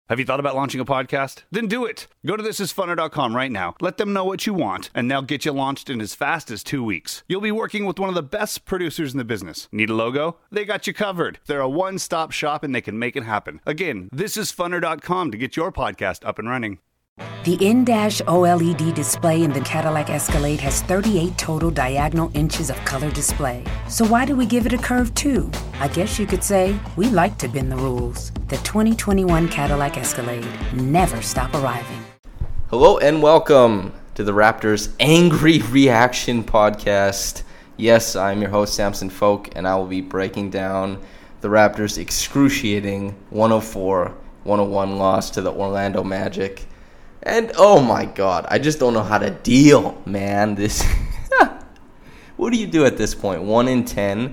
Have you thought about launching a podcast? Then do it. Go to thisisfunner.com right now. Let them know what you want, and they'll get you launched in as fast as 2 weeks. You'll be working with one of the best producers in the business. Need a logo? They got you covered. They're a one-stop shop, and they can make it happen. Again, thisisfunner.com to get your podcast up and running. The in-dash OLED display in the Cadillac Escalade has 38 total diagonal inches of color display. So why do we give it a curve too? I guess you could say we like to bend the rules. The 2021 Cadillac Escalade. Never stop arriving. Hello and welcome to the Raptors Angry Reaction Podcast. Yes, I'm your host, Samson Folk, and I will be breaking down the Raptors' excruciating 104-101 loss to the Orlando Magic. And, oh my God, I just don't know how to deal, man. This, what do you do at this point? 1-10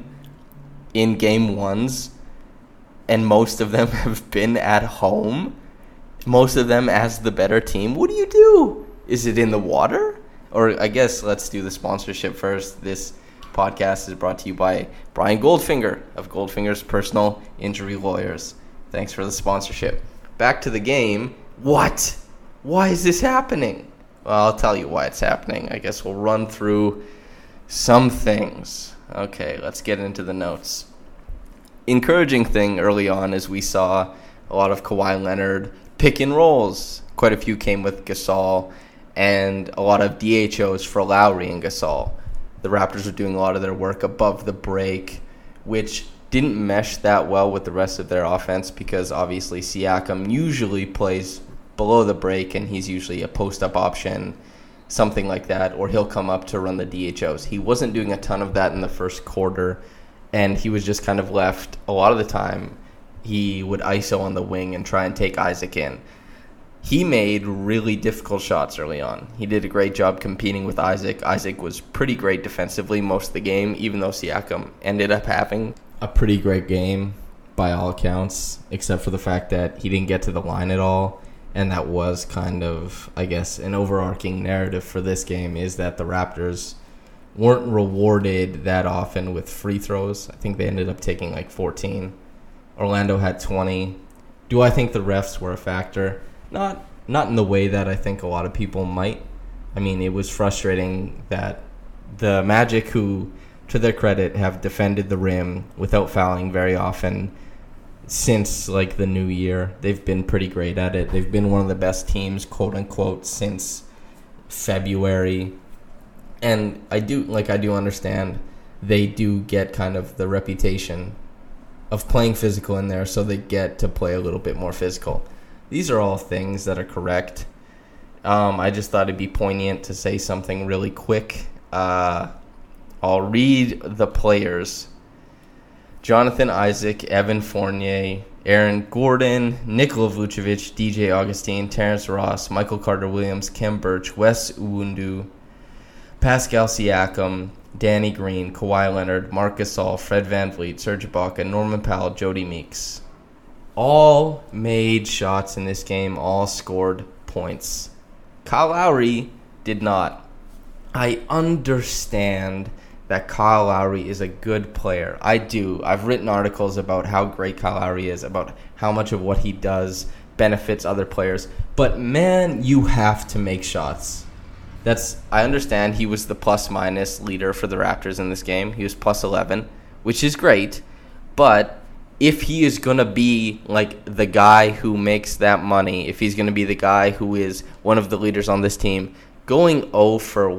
in game ones, and most of them have been at home. Most of them as the better team. What do you do? Is it in the water? Or I guess let's do the sponsorship first. This podcast is brought to you by Brian Goldfinger of Goldfinger's Personal Injury Lawyers. Thanks for the sponsorship. Back to the game. What? Why is this happening? Well, I'll tell you why it's happening. I guess we'll run through some things. Okay, let's get into the notes. Encouraging thing early on is we saw a lot of Kawhi Leonard pick and rolls. Quite a few came with Gasol, and a lot of DHOs for Lowry and Gasol. The Raptors were doing a lot of their work above the break, which didn't mesh that well with the rest of their offense because obviously Siakam usually plays below the break, and he's usually a post-up option, something like that, or he'll come up to run the DHOs. He wasn't doing a ton of that in the first quarter, and he was just kind of left a lot of the time. He would ISO on the wing and try and take Isaac in. He made really difficult shots early on. He did a great job competing with Isaac. Isaac was pretty great defensively most of the game, even though Siakam ended up having a pretty great game by all accounts, except for the fact that he didn't get to the line at all. And that was kind of, I guess, an overarching narrative for this game is that the Raptors weren't rewarded that often with free throws. I think they ended up taking like 14. Orlando had 20. Do I think the refs were a factor? Not in the way that I think a lot of people might. I mean, it was frustrating that the Magic, who, to their credit, have defended the rim without fouling very often since like the new year. They've been pretty great at it. They've been one of the best teams, quote unquote, since February. And I do understand they do get kind of the reputation of playing physical in there, so they get to play a little bit more physical. These are all things that are correct. I just thought it'd be poignant to say something really quick. I'll read the players. Jonathan Isaac, Evan Fournier, Aaron Gordon, Nikola Vucevic, DJ Augustine, Terrence Ross, Michael Carter-Williams, Khem Birch, Wes Iwundu, Pascal Siakam, Danny Green, Kawhi Leonard, Marc Gasol, Fred VanVleet, Serge Ibaka, Norman Powell, Jody Meeks. All made shots in this game, all scored points. Kyle Lowry did not. I understand that Kyle Lowry is a good player. I do. I've written articles about how great Kyle Lowry is, about how much of what he does benefits other players. But, man, you have to make shots. I understand he was the plus-minus leader for the Raptors in this game. He was plus 11, which is great. But if he is going to be like the guy who makes that money, if he's going to be the guy who is one of the leaders on this team, going 0 for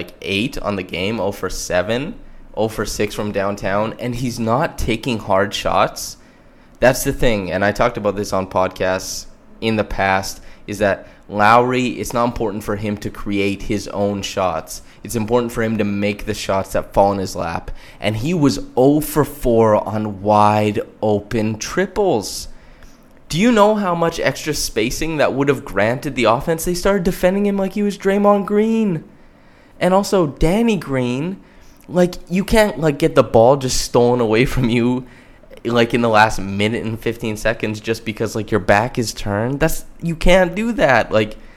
8 on the game, 0 for 7, 0 for 6 from downtown, and he's not taking hard shots. That's the thing, and I talked about this on podcasts in the past, is that Lowry, it's not important for him to create his own shots. It's important for him to make the shots that fall in his lap. And he was 0 for 4 on wide open triples. Do you know how much extra spacing that would have granted the offense? They started defending him like he was Draymond Green. And also, Danny Green, you can't, get the ball just stolen away from you, in the last minute and 15 seconds just because, your back is turned. You can't do that.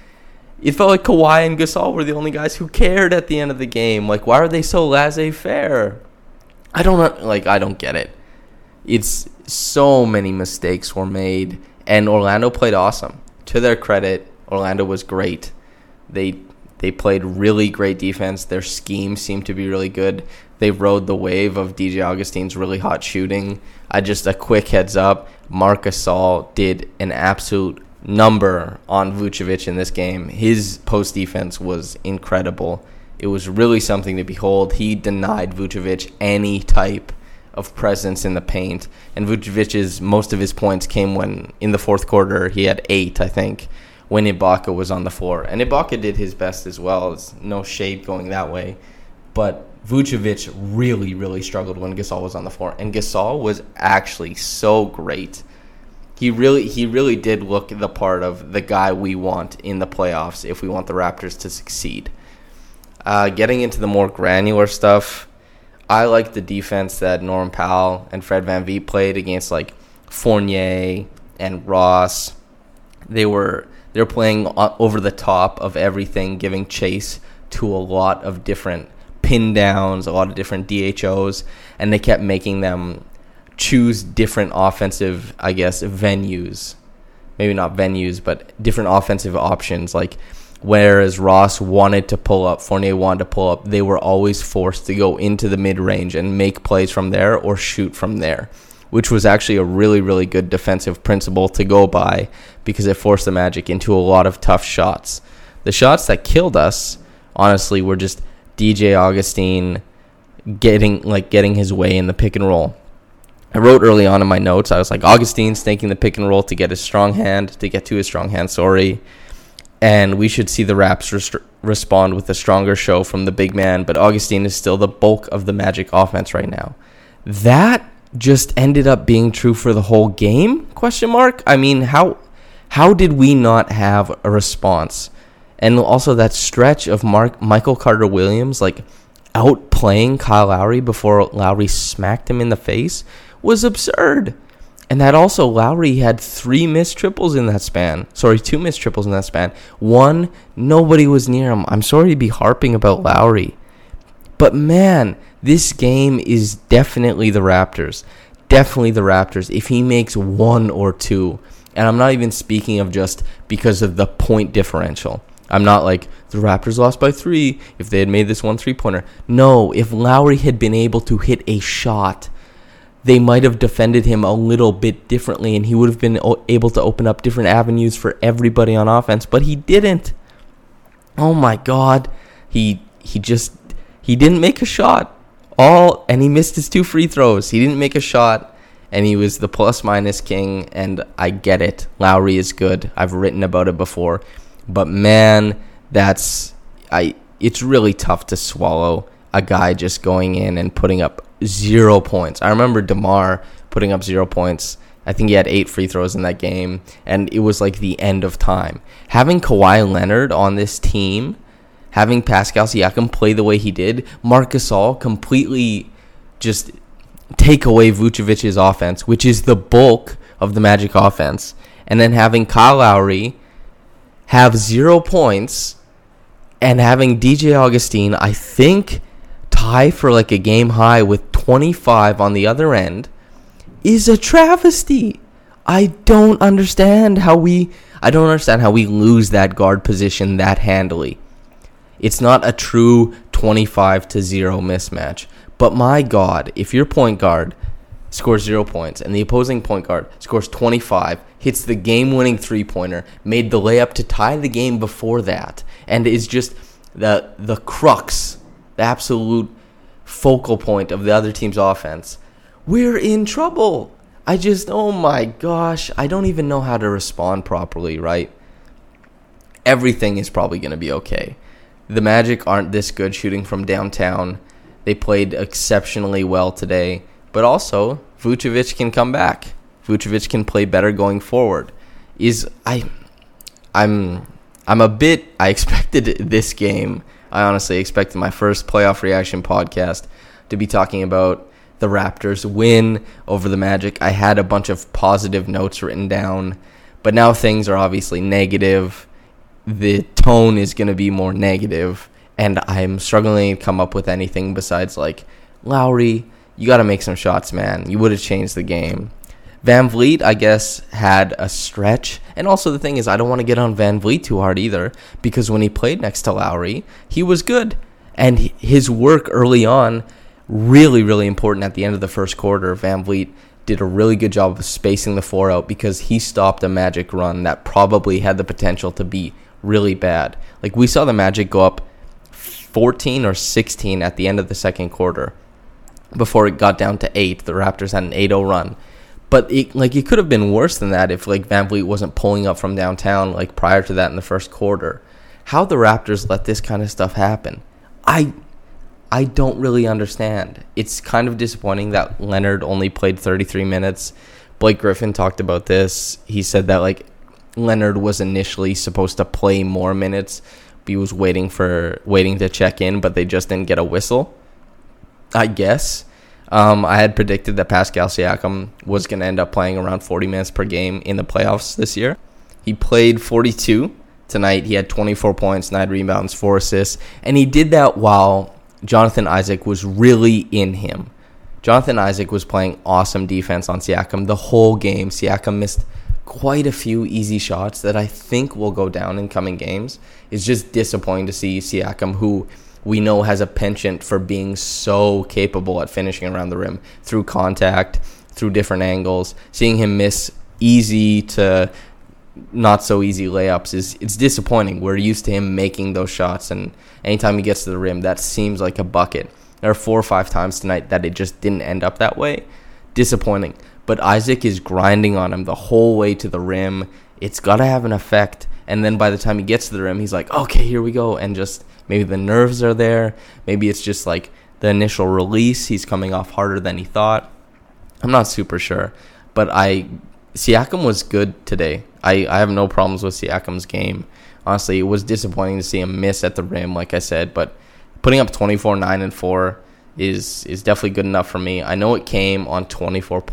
It felt like Kawhi and Gasol were the only guys who cared at the end of the game. Why are they so laissez-faire? I don't get it. It's so many mistakes were made, And Orlando played awesome. To their credit, Orlando was great. They played really great defense. Their scheme seemed to be really good. They rode the wave of DJ Augustine's really hot shooting. Just a quick heads up, Marc Gasol did an absolute number on Vucevic in this game. His post defense was incredible. It was really something to behold. He denied Vucevic any type of presence in the paint. And Vucevic's most of his points came when, in the fourth quarter, he had 8, I think, when Ibaka was on the floor. And Ibaka did his best as well. It's no shade going that way. But Vucevic really, really struggled when Gasol was on the floor. And Gasol was actually so great. He really did look the part of the guy we want in the playoffs if we want the Raptors to succeed. Getting into the more granular stuff, I like the defense that Norm Powell and Fred VanVleet played against like Fournier and Ross. They're playing over the top of everything, giving chase to a lot of different pin downs, a lot of different DHOs, and they kept making them choose different offensive, I guess, venues. Maybe not venues, but different offensive options. Like, whereas Ross wanted to pull up, Fournier wanted to pull up, they were always forced to go into the mid-range and make plays from there or shoot from there, which was actually a really, really good defensive principle to go by because it forced the Magic into a lot of tough shots. The shots that killed us, honestly, were just DJ Augustine getting his way in the pick and roll. I wrote early on in my notes, I was like, Augustine's taking the pick and roll to get to his strong hand, and we should see the Raps respond with a stronger show from the big man, but Augustine is still the bulk of the Magic offense right now. That just ended up being true for the whole game? ? I mean, how did we not have a response? And also that stretch of Michael Carter-Williams like outplaying Kyle Lowry before Lowry smacked him in the face was absurd. And that also, Lowry had 2 missed triples in that span. One, nobody was near him. I'm sorry to be harping about Lowry, but man, this game is definitely the Raptors. If he makes 1 or 2, and I'm not even speaking of just because of the point differential. I'm not like, the Raptors lost by 3 if they had made this 1 3-pointer. No, if Lowry had been able to hit a shot, they might have defended him a little bit differently, and he would have been able to open up different avenues for everybody on offense, but he didn't. Oh my God. He didn't make a shot. And he missed his 2 free throws. He didn't make a shot, and he was the plus-minus king, and I get it. Lowry is good. I've written about it before. But man, it's really tough to swallow a guy just going in and putting up 0 points. I remember DeMar putting up 0 points. I think he had 8 free throws in that game, and it was like the end of time. Having Kawhi Leonard on this team, having Pascal Siakam play the way he did, Marc Gasol completely just take away Vucevic's offense, which is the bulk of the Magic offense, and then having Kyle Lowry have 0 points, and having DJ Augustine, I think, tie for like a game high with 25 on the other end, is a travesty. I don't understand how we lose that guard position that handily. It's not a true 25-0 mismatch. But my God, if your point guard scores 0 points and the opposing point guard scores 25, hits the game-winning 3-pointer, made the layup to tie the game before that, and is just the crux, the absolute focal point of the other team's offense, we're in trouble. Oh my gosh, I don't even know how to respond properly, right? Everything is probably going to be okay. The Magic aren't this good shooting from downtown. They played exceptionally well today, but also Vucevic can come back. Vucevic can play better going forward. I expected this game. I honestly expected my first playoff reaction podcast to be talking about the Raptors win over the Magic. I had a bunch of positive notes written down, but now things are obviously negative. The tone is going to be more negative, and I'm struggling to come up with anything besides like, Lowry, you got to make some shots, man. You would have changed the game. Van Vliet, I guess, had a stretch. And also the thing is, I don't want to get on Van Vliet too hard either, because when he played next to Lowry, he was good. And his work early on, really, really important at the end of the first quarter. Van Vliet did a really good job of spacing the floor out because he stopped a Magic run that probably had the potential to be really bad. Like, we saw the Magic go up 14 or 16 at the end of the second quarter before it got down to 8. The Raptors had an 8-0 run. But it could have been worse than that if Van Vliet wasn't pulling up from downtown prior to that in the first quarter. How the Raptors let this kind of stuff happen, I don't really understand. It's kind of disappointing that Leonard only played 33 minutes. Blake Griffin talked about this. He said that Leonard was initially supposed to play more minutes. He was waiting to check in, but they just didn't get a whistle, I guess. I had predicted that Pascal Siakam was going to end up playing around 40 minutes per game in the playoffs this year. He played 42 tonight. He had 24 points, 9 rebounds, 4 assists, and he did that while Jonathan Isaac was really in him. Jonathan Isaac was playing awesome defense on Siakam the whole game. Siakam missed quite a few easy shots that I think will go down in coming games. It's just disappointing to see Siakam, who we know has a penchant for being so capable at finishing around the rim through contact, through different angles. Seeing him miss easy to not so easy layups it's disappointing. We're used to him making those shots, and anytime he gets to the rim, that seems like a bucket. There are 4 or 5 times tonight that it just didn't end up that way. Disappointing. But Isaac is grinding on him the whole way to the rim. It's got to have an effect. And then by the time he gets to the rim, he's like, okay, here we go. And just maybe the nerves are there. Maybe it's just the initial release. He's coming off harder than he thought. I'm not super sure. But Siakam was good today. I have no problems with Siakam's game. Honestly, it was disappointing to see him miss at the rim, like I said. But putting up 24, 9, and 4 is definitely good enough for me. I know it came on 24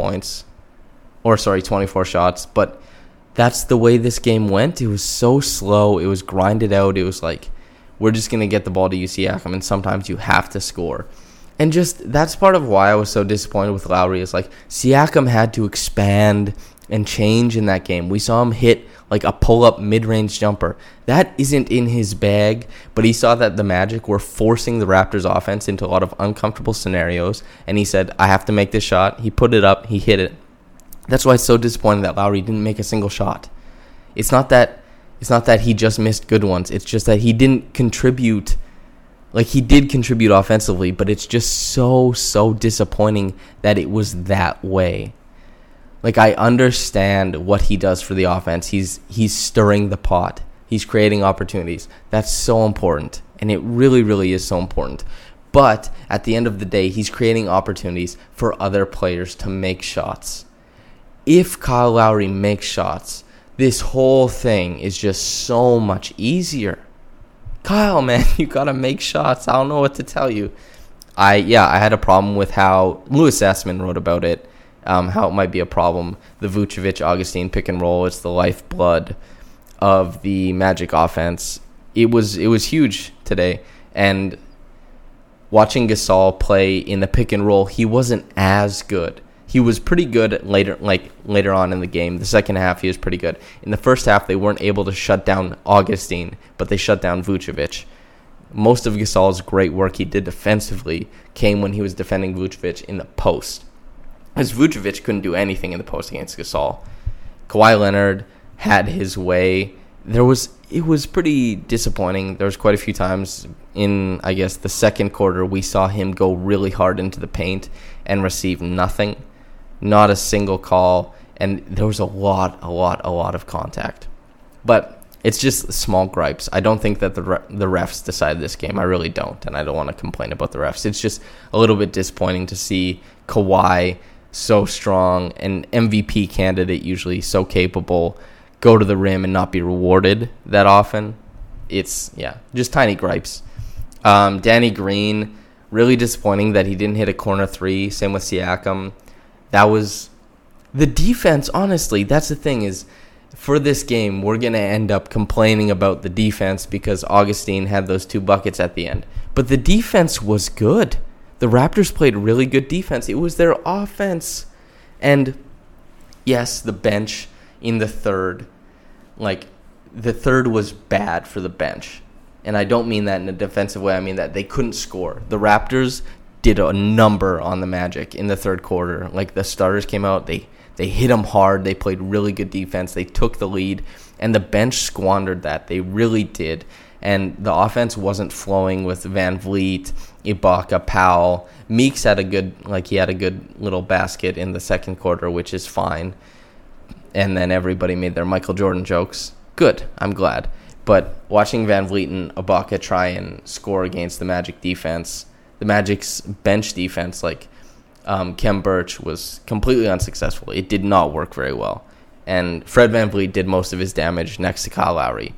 shots, but that's the way this game went. It was so slow. It was grinded out. It was we're just going to get the ball to you, Siakam, and sometimes you have to score. And just that's part of why I was so disappointed with Lowry is Siakam had to expand and change in that game. We saw him hit a pull-up mid-range jumper. That isn't in his bag, but he saw that the Magic were forcing the Raptors offense into a lot of uncomfortable scenarios, and he said, I have to make this shot. He put it up. He hit it. That's why it's so disappointing that Lowry didn't make a single shot. It's not that he just missed good ones. It's just that he didn't contribute. He did contribute offensively, but it's just so disappointing that it was that way. I understand what he does for the offense. He's stirring the pot. He's creating opportunities. That's so important, and it really, really is so important. But at the end of the day, he's creating opportunities for other players to make shots. If Kyle Lowry makes shots, this whole thing is just so much easier. Kyle, man, you got to make shots. I don't know what to tell you. I had a problem with how Louis Sussman wrote about it. How it might be a problem. The Vucevic-Augustine pick and roll, it's the lifeblood of the Magic offense. It was huge today. And watching Gasol play in the pick and roll, he wasn't as good. He was pretty good later on in the game. The second half, he was pretty good. In the first half, they weren't able to shut down Augustine, but they shut down Vucevic. Most of Gasol's great work he did defensively came when he was defending Vucevic in the post. Because Vucevic couldn't do anything in the post against Gasol. Kawhi Leonard had his way. It was pretty disappointing. There was quite a few times in, I guess, the second quarter we saw him go really hard into the paint and receive nothing. Not a single call. And there was a lot of contact. But it's just small gripes. I don't think that the refs decided this game. I really don't. And I don't want to complain about the refs. It's just a little bit disappointing to see Kawhi, so strong, an MVP candidate usually, so capable, go to the rim and not be rewarded that often. It's, just tiny gripes. Danny Green, really disappointing that he didn't hit a corner 3. Same with Siakam. That was the defense, honestly. That's the thing is, for this game, we're going to end up complaining about the defense because Augustine had those 2 buckets at the end. But the defense was good. The Raptors played really good defense. It was their offense. And Yes, the bench in the third, the third was bad for the bench. And I don't mean that in a defensive way. I mean that they couldn't score. The Raptors did a number on the Magic in the third quarter. The starters came out, they hit them hard. They played really good defense. They took the lead, and the bench squandered that. They really did. And the offense wasn't flowing with Van Vliet, Ibaka, Powell. Meeks had a good little basket in the second quarter, which is fine. And then everybody made their Michael Jordan jokes. Good. I'm glad. But watching Van Vliet and Ibaka try and score against the Magic defense, the Magic's bench defense, Khem Birch, was completely unsuccessful. It did not work very well. And Fred Van Vliet did most of his damage next to Kyle Lowry.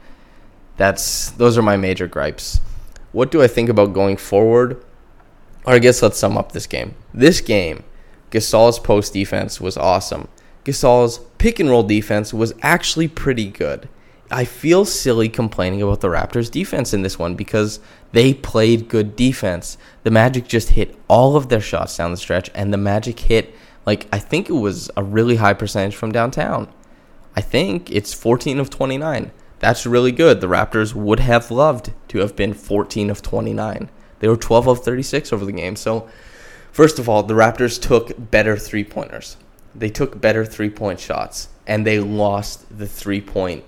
Those are my major gripes. What do I think about going forward? Or I guess let's sum up this game. This game, Gasol's post defense was awesome. Gasol's pick and roll defense was actually pretty good. I feel silly complaining about the Raptors defense in this one because they played good defense. The Magic just hit all of their shots down the stretch, and the Magic hit, I think it was a really high percentage from downtown. I think it's 14 of 29. That's really good. The Raptors would have loved to have been 14 of 29. They were 12 of 36 over the game. So, first of all, the Raptors took better three-pointers. They took better three-point shots, and they lost the three-point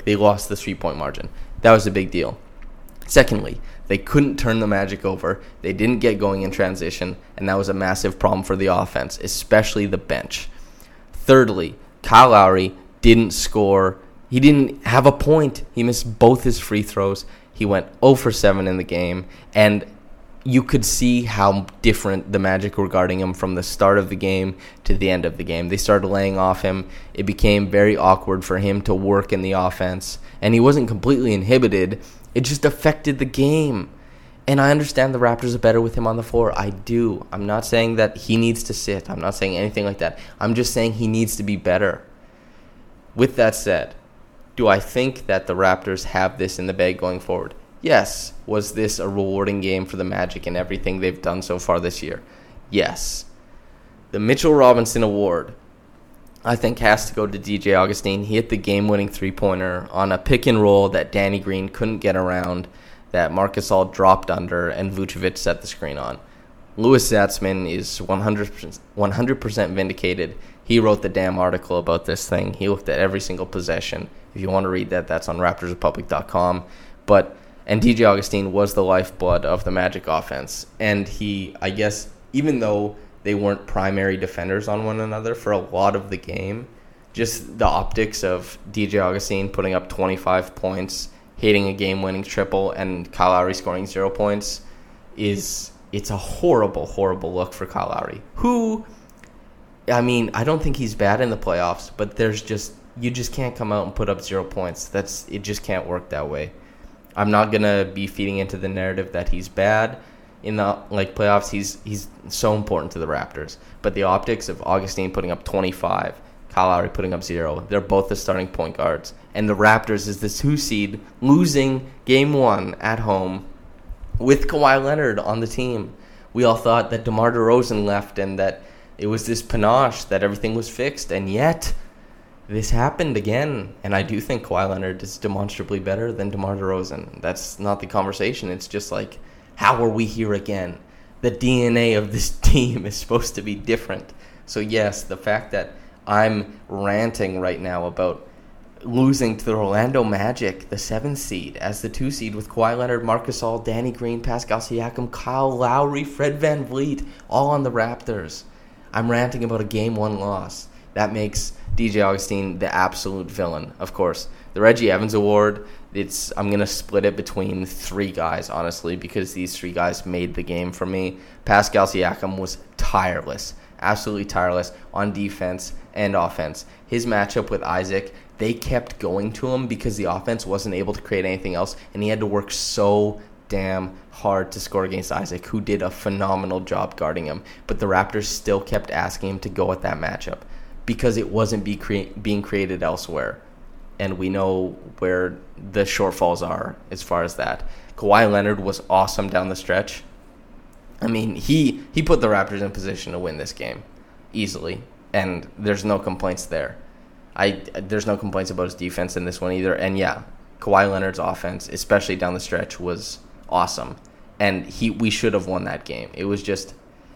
margin. That was a big deal. Secondly, they couldn't turn the Magic over. They didn't get going in transition, and that was a massive problem for the offense, especially the bench. Thirdly, Kyle Lowry didn't score. He didn't have a point. He missed both his free throws. He went 0 for 7 in the game, and you could see how different the Magic were guarding him from the start of the game to the end of the game. They started laying off him. It became very awkward for him to work in the offense, and he wasn't completely inhibited. It just affected the game. And I understand the Raptors are better with him on the floor. I do. I'm not saying that he needs to sit. I'm not saying anything like that. I'm just saying he needs to be better. With that said, do I think that the Raptors have this in the bag going forward? Yes. Was this a rewarding game for the Magic and everything they've done so far this year? Yes. The Mitchell Robinson Award, I think, has to go to DJ Augustin. He hit the game-winning three-pointer on a pick and roll that Danny Green couldn't get around, that Marc Gasol dropped under, and Vucevic set the screen on. Louis Zatzman is 100% vindicated. He wrote the damn article about this thing. He looked at every single possession. If you want to read that, that's on RaptorsRepublic.com. And DJ Augustin was the lifeblood of the Magic offense. And he, I guess, even though they weren't primary defenders on one another for a lot of the game, just the optics of DJ Augustin putting up 25 points, hitting a game-winning triple, and Kyle Lowry scoring 0 points, it's a horrible, horrible look for Kyle Lowry, who, I mean, I don't think he's bad in the playoffs, but you just can't come out and put up 0 points. It just can't work that way. I'm not going to be feeding into the narrative that he's bad in the playoffs. He's so important to the Raptors. But the optics of Augustin putting up 25, Kyle Lowry putting up 0, they're both the starting point guards. And the Raptors is the 2 seed losing game 1 at home with Kawhi Leonard on the team. We all thought that DeMar DeRozan left and that it was this panache, that everything was fixed. And yet, this happened again, and I do think Kawhi Leonard is demonstrably better than DeMar DeRozan. That's not the conversation. It's just how are we here again? The DNA of this team is supposed to be different. So yes, the fact that I'm ranting right now about losing to the Orlando Magic, the 7th seed, as the 2 seed with Kawhi Leonard, Marc Gasol, Danny Green, Pascal Siakam, Kyle Lowry, Fred Van Vliet, all on the Raptors. I'm ranting about a Game 1 loss. That makes DJ Augustin the absolute villain, of course. The Reggie Evans Award, I'm going to split it between 3 guys, honestly, because these 3 guys made the game for me. Pascal Siakam was tireless, absolutely tireless on defense and offense. His matchup with Isaac, they kept going to him because the offense wasn't able to create anything else, and he had to work so damn hard to score against Isaac, who did a phenomenal job guarding him. But the Raptors still kept asking him to go at that matchup because it wasn't being created elsewhere. And we know where the shortfalls are as far as that. Kawhi Leonard was awesome down the stretch. I mean, he put the Raptors in position to win this game easily. and there's no complaints there. There's no complaints about his defense in this one either. And yeah, Kawhi Leonard's offense, especially down the stretch, was awesome. And we should have won that game. It was just,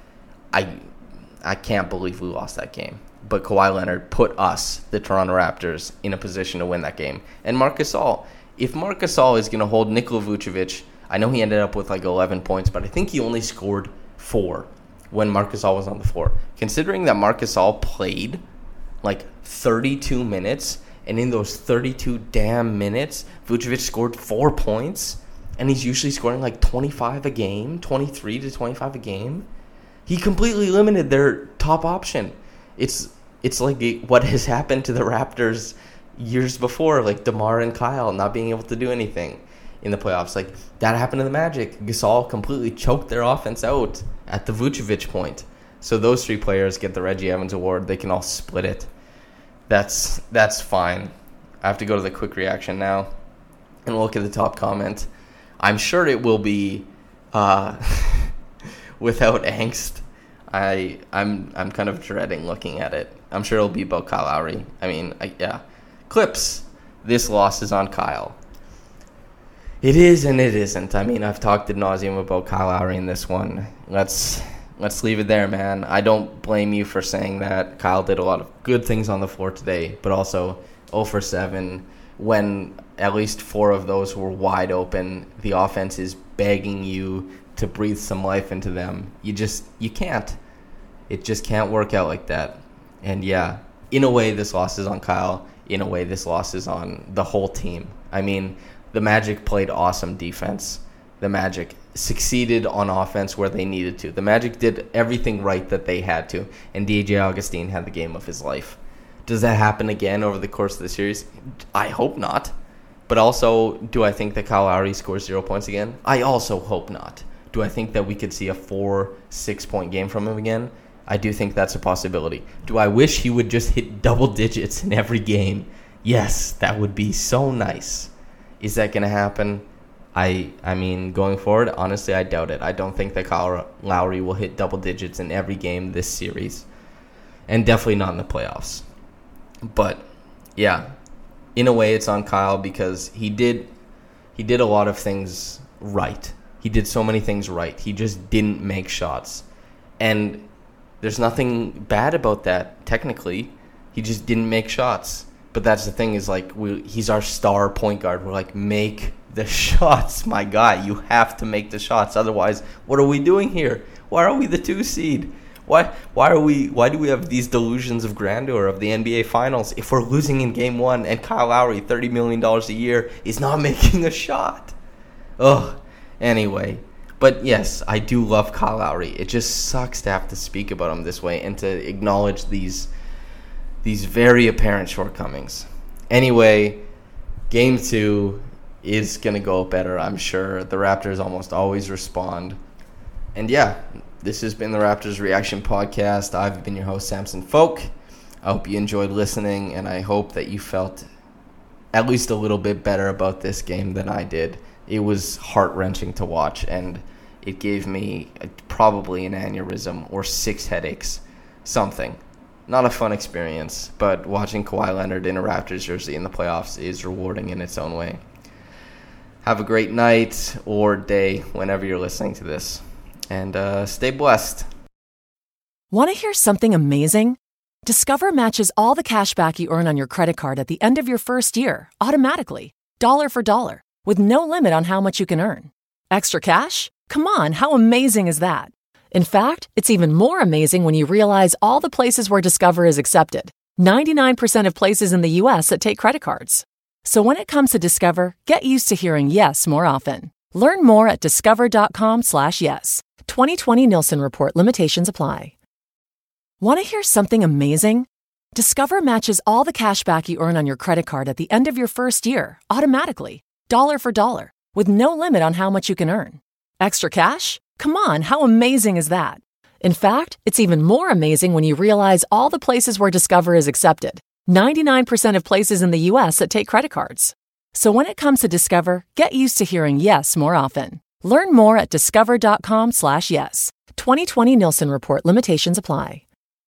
I can't believe we lost that game. But Kawhi Leonard put us, the Toronto Raptors, in a position to win that game. And Marc Gasol, if Marc Gasol is going to hold Nikola Vucevic, I know he ended up with like 11 points, but I think he only scored 4 when Marc Gasol was on the floor. Considering that Marc Gasol played like 32 minutes, and in those 32 damn minutes, Vucevic scored 4 points, and he's usually scoring like 25 a game, 23 to 25 a game. He completely limited their top option. It's like what has happened to the Raptors years before, like DeMar and Kyle not being able to do anything in the playoffs. Like that happened to the Magic. Gasol completely choked their offense out at the Vucevic point. So those 3 players get the Reggie Evans Award. They can all split it. That's fine. I have to go to the quick reaction now and look at the top comment. I'm sure it will be without angst. I'm kind of dreading looking at it. I'm sure it'll be about Kyle Lowry. I mean, yeah. Clips. This loss is on Kyle. It is and it isn't. I mean, I've talked ad nauseum about Kyle Lowry in this one. Let's leave it there, man. I don't blame you for saying that. Kyle did a lot of good things on the floor today, but also 0 for 7 when at least 4 of those were wide open. The offense is begging you to breathe some life into them. You can't. It just can't work out like that. And yeah, in a way, this loss is on Kyle. In a way, this loss is on the whole team. I mean, the Magic played awesome defense. The Magic succeeded on offense where they needed to. The Magic did everything right that they had to, and DJ Augustin had the game of his life. Does that happen again over the course of the series? I hope not. But also, do I think that Kyle Lowry scores 0 points again? I also hope not. Do I think that we could see a 4-6 point game from him again? I do think that's a possibility. Do I wish he would just hit double digits in every game? Yes, that would be so nice. Is that going to happen? I mean, going forward, honestly, I doubt it. I don't think that Kyle Lowry will hit double digits in every game this series. And definitely not in the playoffs. But, yeah, in a way it's on Kyle because he did a lot of things right. He did so many things right. He just didn't make shots. And there's nothing bad about that, technically. He just didn't make shots. But that's the thing is, like, he's our star point guard. We're like, make the shots, my guy. You have to make the shots. Otherwise, what are we doing here? Why are we the 2 seed? Why do we have these delusions of grandeur of the NBA Finals if we're losing in Game 1 and Kyle Lowry, $30 million a year, is not making a shot? Ugh. Anyway, but yes, I do love Kyle Lowry. It just sucks to have to speak about him this way and to acknowledge these very apparent shortcomings. Anyway, Game 2 is going to go better, I'm sure. The Raptors almost always respond. And yeah, this has been the Raptors Reaction Podcast. I've been your host, Samson Folk. I hope you enjoyed listening, and I hope that you felt at least a little bit better about this game than I did. It was heart-wrenching to watch, and it gave me probably an aneurysm or 6 headaches, something. Not a fun experience, but watching Kawhi Leonard in a Raptors jersey in the playoffs is rewarding in its own way. Have a great night or day whenever you're listening to this, and stay blessed. Want to hear something amazing? Discover matches all the cash back you earn on your credit card at the end of your first year, automatically, dollar for dollar, with no limit on how much you can earn. Extra cash? Come on, how amazing is that? In fact, it's even more amazing when you realize all the places where Discover is accepted. 99% of places in the U.S. that take credit cards. So when it comes to Discover, get used to hearing yes more often. Learn more at discover.com/yes. 2020 Nielsen Report. Limitations apply. Want to hear something amazing? Discover matches all the cash back you earn on your credit card at the end of your first year, automatically, dollar for dollar, with no limit on how much you can earn. Extra cash? Come on, how amazing is that? In fact, it's even more amazing when you realize all the places where Discover is accepted. 99% of places in the U.S. that take credit cards. So when it comes to Discover, get used to hearing yes more often. Learn more at discover.com/yes. 2020 Nielsen Report. Limitations apply.